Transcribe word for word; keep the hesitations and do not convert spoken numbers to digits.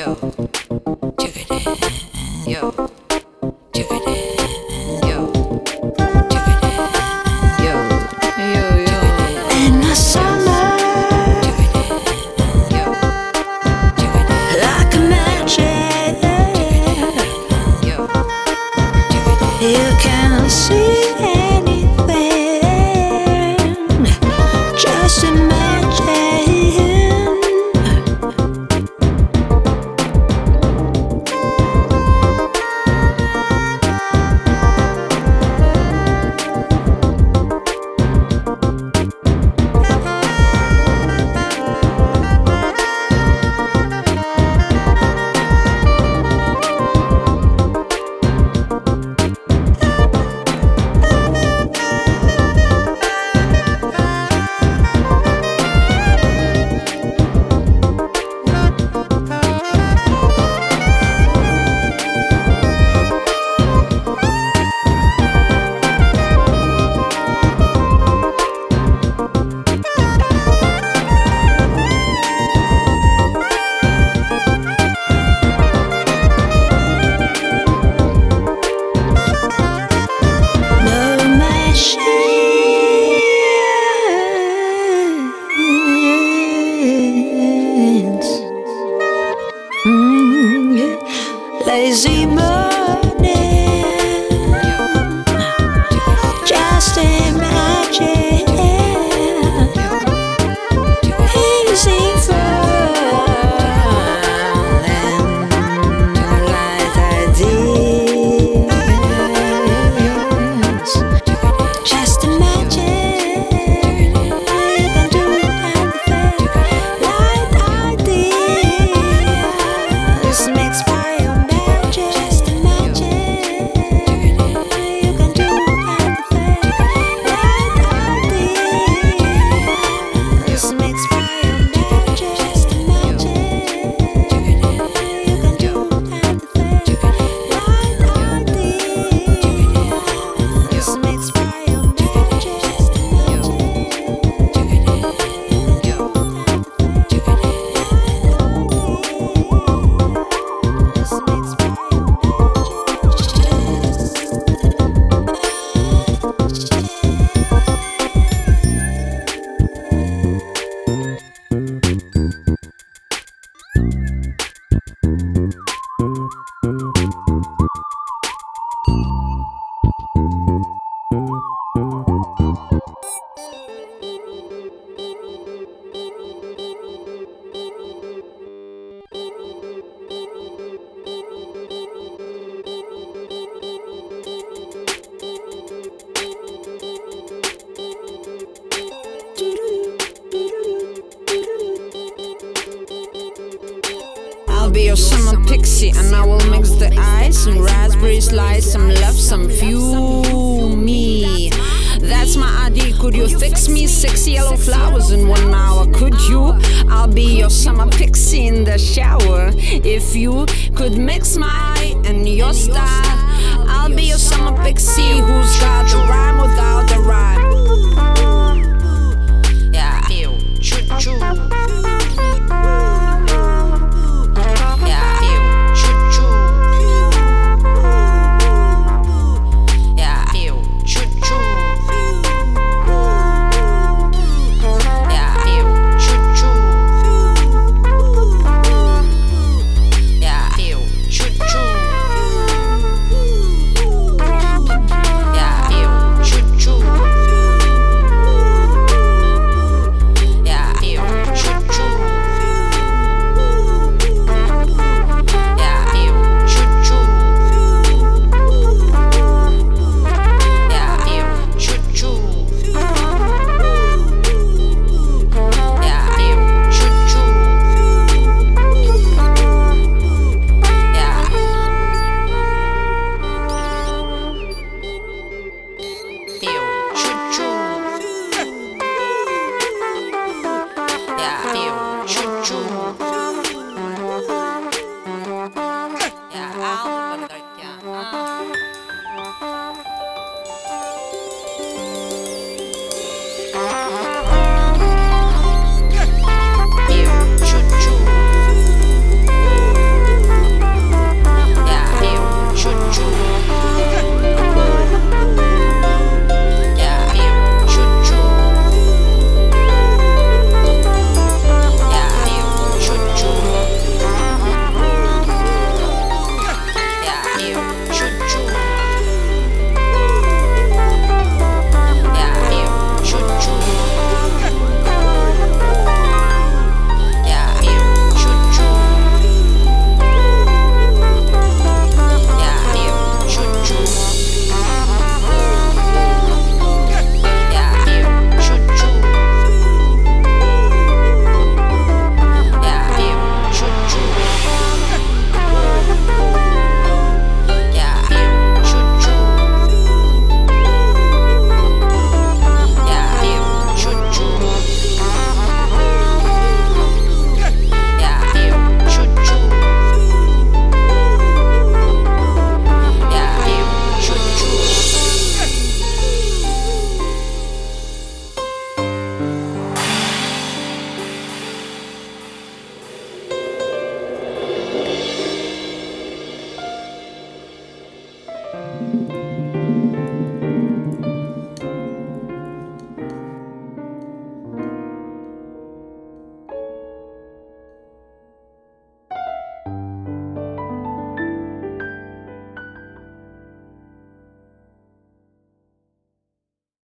yo, check it in, yo, check it in, yo, check it in, yo, yo, yo. In the summer, Check it in, yo, check it in, like a magic, yo, check it in. you can't see anything. Just imagine. Lazy morning, just imagine. Easy falling, light ideas. Just imagine you can do anything. Light ideas mixed by I'll be your summer pixie, and I will mix the ice and raspberry slice, some love, some fuel me. That's my I D. Could you fix me six yellow flowers in one hour? Could you? I'll be your summer pixie in the shower. If you could mix my eye and your style, I'll be your summer pixie who's got the rhyme without the rhyme. Yeah, choo choo.